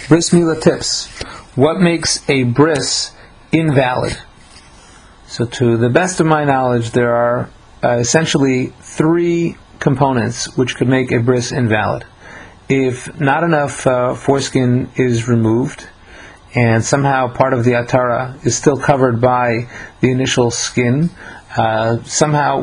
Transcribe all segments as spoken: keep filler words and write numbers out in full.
Bris Mila tips. What makes a bris invalid? So to the best of my knowledge, there are uh, essentially three components which could make a bris invalid. If not enough uh, foreskin is removed, and somehow part of the atara is still covered by the initial skin, uh, somehow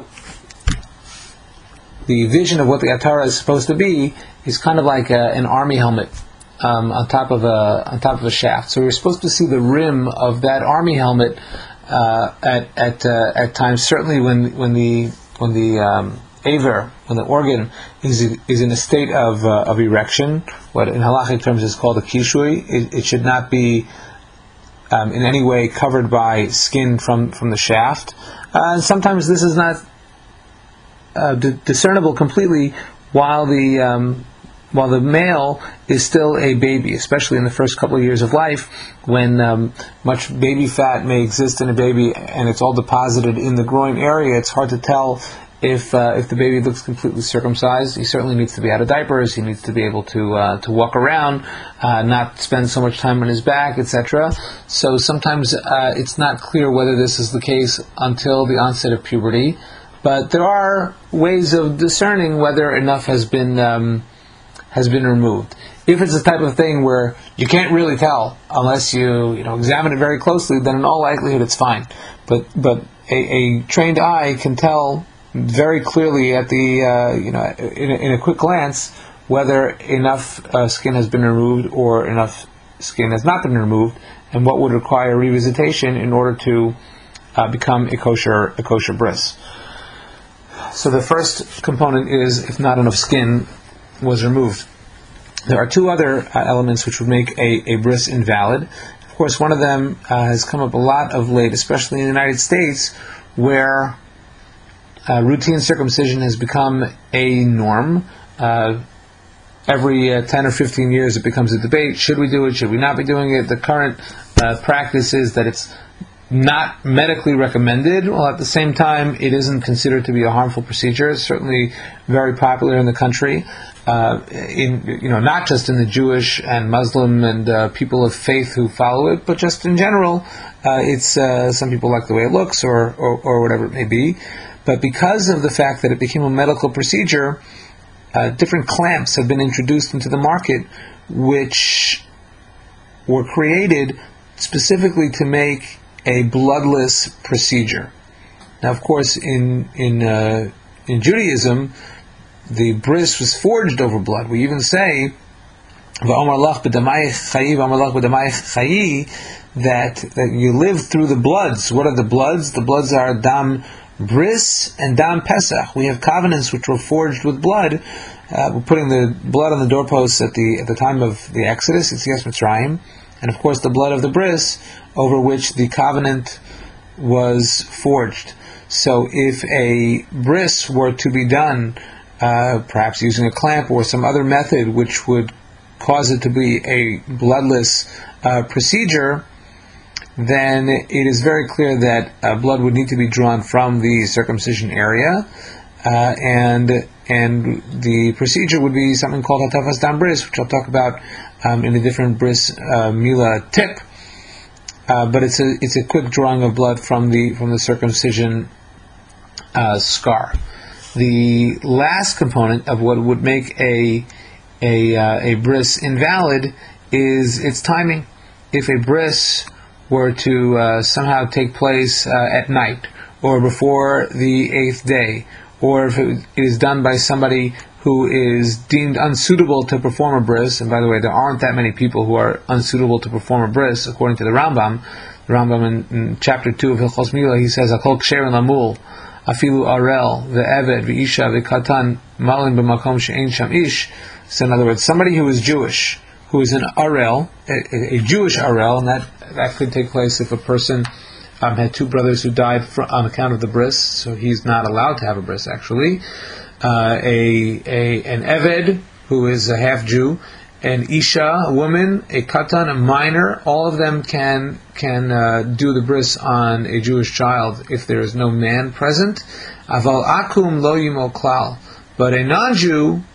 the vision of what the atara is supposed to be is kind of like a, an army helmet um, on top of a on top of a shaft. So you're supposed to see the rim of that army helmet uh, at at uh, at times. Certainly when when the when the um, aver, when the organ is is in a state of uh, of erection, what in halachic terms is called a kishui, it, it should not be um, in any way covered by skin from from the shaft. Uh, and sometimes this is not uh, d- discernible completely while the um, while the male is still a baby, especially in the first couple of years of life, when um, much baby fat may exist in a baby and it's all deposited in the groin area. It's hard to tell if uh, if the baby looks completely circumcised. He certainly needs to be out of diapers. He needs to be able to uh, to walk around, uh, not spend so much time on his back, et cetera. So sometimes uh, it's not clear whether this is the case until the onset of puberty. But there are ways of discerning whether enough has been um, has been removed. If it's the type of thing where you can't really tell unless you you know examine it very closely, then in all likelihood it's fine. But but a, a trained eye can tell very clearly at the uh, you know in a, in a quick glance whether enough uh, skin has been removed or enough skin has not been removed, and what would require revisitation in order to uh, become a kosher a kosher bris. So the first component is if not enough skin was removed. There are two other uh, elements which would make a, a bris invalid. Of course, one of them uh, has come up a lot of late, especially in the United States, where uh, routine circumcision has become a norm. Uh, every uh, ten or fifteen years it becomes a debate. Should we do it? Should we not be doing it? The current uh, practice is that it's not medically recommended, while at the same time it isn't considered to be a harmful procedure. It's certainly very popular in the country, uh, in you know not just in the Jewish and Muslim and uh, people of faith who follow it, but just in general. Uh, it's uh, some people like the way it looks, or, or or whatever it may be. But because of the fact that it became a medical procedure, uh, different clamps have been introduced into the market, which were created specifically to make a bloodless procedure. Now, of course, in in uh, in Judaism, the bris was forged over blood. We even say that that you live through the bloods. What are the bloods? The bloods are dam bris and dam pesach. We have covenants which were forged with blood. Uh, we're putting the blood on the doorposts at the at the time of the Exodus, it's Yetzias Mitzrayim, and of course the blood of the bris over which the covenant was forged. So if a bris were to be done, uh, perhaps using a clamp or some other method which would cause it to be a bloodless uh, procedure, then it is very clear that uh, blood would need to be drawn from the circumcision area, uh, and and the procedure would be something called hatafas dam bris, which I'll talk about um, in a different bris uh, mila tip. Uh, but it's a it's a quick drawing of blood from the from the circumcision uh, scar. The last component of what would make a a uh, a bris invalid is its timing. If a bris were to uh, somehow take place uh, at night or before the eighth day, or if it is done by somebody who is deemed unsuitable to perform a bris, and by the way, there aren't that many people who are unsuitable to perform a bris, according to the Rambam. The Rambam in, in chapter two of Hilchos Mila, he says, "Akol ksherin lamul, afilu arel, ve'eved, ve'isha, ve'katan, malin b'makom she'ein sham ish." So in other words, somebody who is Jewish, who is an arel, a, a Jewish arel, and that, that could take place if a person um, had two brothers who died for, on account of the bris, so he's not allowed to have a bris, actually. Uh, a, a an Eved, who is a half Jew, an Isha, a woman, a Katan, a minor, all of them can can uh, do the bris on a Jewish child if there is no man present. Aval akum lo yimo klal. But a non-Jew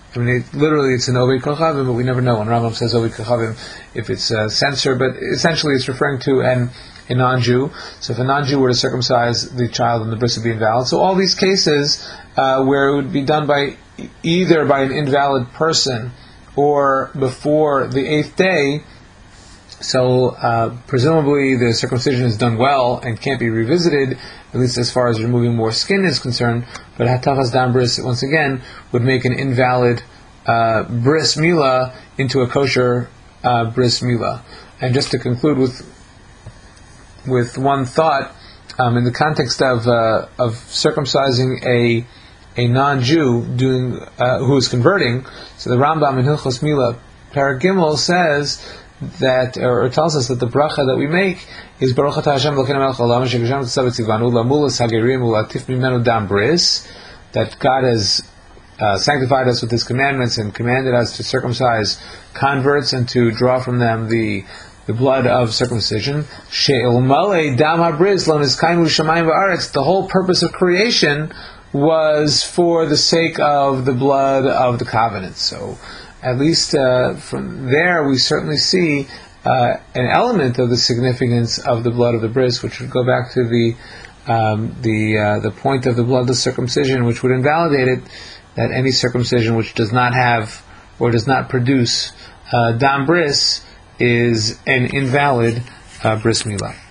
I mean, it, literally it's an Oved Kochavim, but we never know. When Rambam says Oved Kochavim, if it's a censor, but essentially it's referring to an a non-Jew. So if a non-Jew were to circumcise the child, then the bris would be invalid. So all these cases uh, where it would be done by either by an invalid person or before the eighth day, so uh, presumably the circumcision is done well and can't be revisited, at least as far as removing more skin is concerned. But hatafas dam bris, once again, would make an invalid uh, bris milah into a kosher uh, bris milah. And just to conclude with with one thought, um, in the context of uh, of circumcising a a non-Jew doing uh, who is converting, so the Rambam in Hilchos Milah Perek Gimel says that, or tells us that the bracha that we make is Baruch Atah Hashem Elokeinu melech haolam asher gasham tzaveh tzivanu lamulas hagerim ulatif mimenu dam bris, that God has uh, sanctified us with His commandments and commanded us to circumcise converts and to draw from them the the blood of circumcision. She'ilmale dam habris lo nizkaymu shamayim va'aretz. The whole purpose of creation was for the sake of the blood of the covenant. So, at least uh, from there, we certainly see uh, an element of the significance of the blood of the bris, which would go back to the um, the uh, the point of the blood of circumcision, which would invalidate it. That any circumcision which does not have or does not produce uh, dam bris is an invalid uh, bris milah.